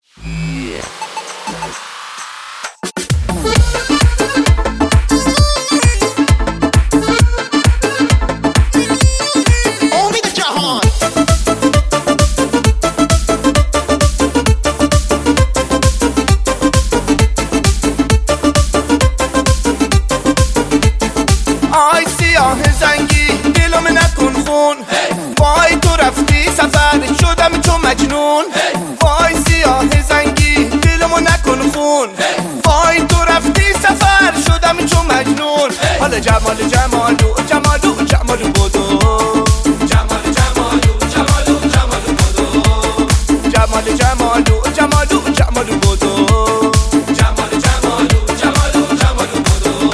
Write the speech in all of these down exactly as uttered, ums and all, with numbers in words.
آی سیاه زنگی دلم نکن خون، وای تو رفتی سفر شدم چون مجنون. وای سیاه زنگی دلم نکن خون، وای تو رفتی سفر شدم چون مجنون. حالا جمال جمالو جمالو جمالو بدو، جمال جمالو جمالو جمالو بدو، جمال جمالو جمالو جمالو بدو، جمال جمالو جمالو جمالو بدو.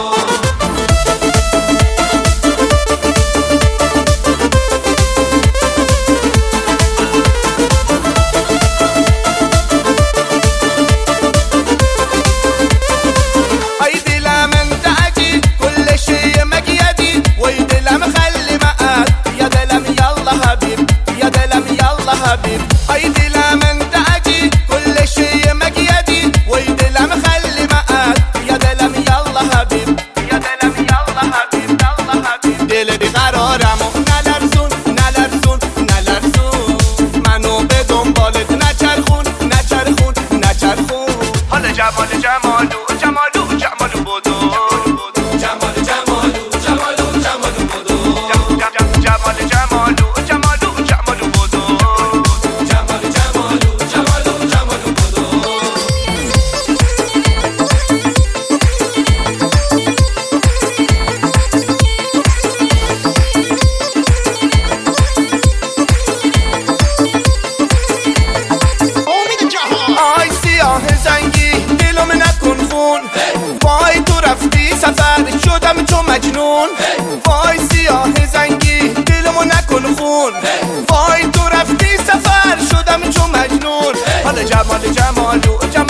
أي دلم انت عجيب كل شيء مقيدي، وي دلم خلي معاك يا دلم يلا حبيب، يا دلم يلا حبيب يلا حبيب. دل بیقرارم و نلرزون نلرزون نلرزون، منو به دنبالت نچرخون نچرخون نچرخون. حالا جمال جمالو جمالو جمالو بدو، جمال جمالو جمالو جمالو بدو، جمال جمالو جمالو جمالو بدو. آی سیاه زنگی دلم نکن خون، وای تو رفتی سفر شدم چون مجنون. وای سیاه زنگی دلم نکن خون، وای تو رفتی سفر شدم چون مجنون. حالا جمال جمالو